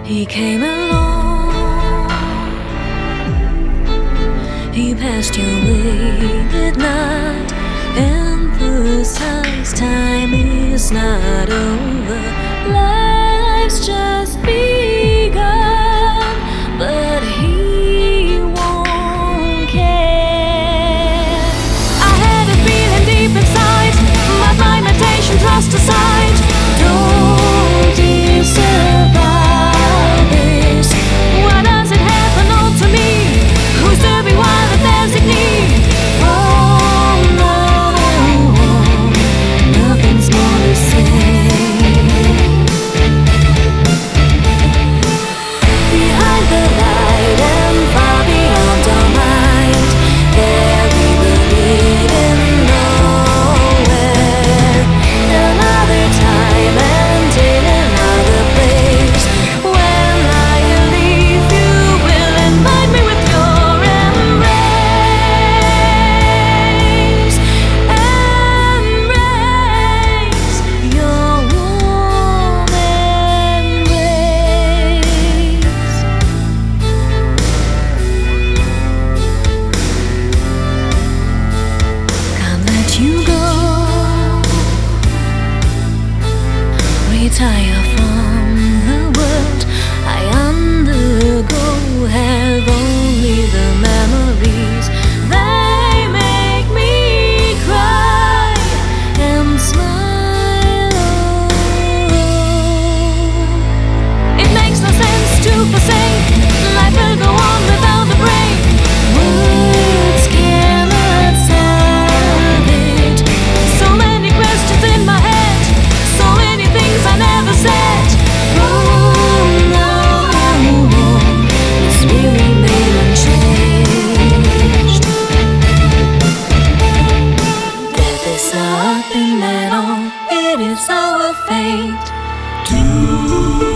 He came along, he passed your way, did not emphasize time is not over, life's just begun, but he won't care. I had a feeling deep inside, but my limitations thrust aside. Don't deserve this. Why does it happen all to me? Who's to be one the designee? Oh no, nothing's more the same. Behind the light and far beyond our mind, there we will meet in nowhere. Another time and in another place. When I leave, you will invite me with your embrace. Embrace your warm embrace. Can't let you go. Retire from the world I undergo. Have only the memories. They make me cry and smile. It makes no sense to forsake. Life will go on without the break. Words cannot solve it. So many questions in my head, so many things I never said. Oh no, yes, we remain unchanged. Death is nothing at all. It is our fate.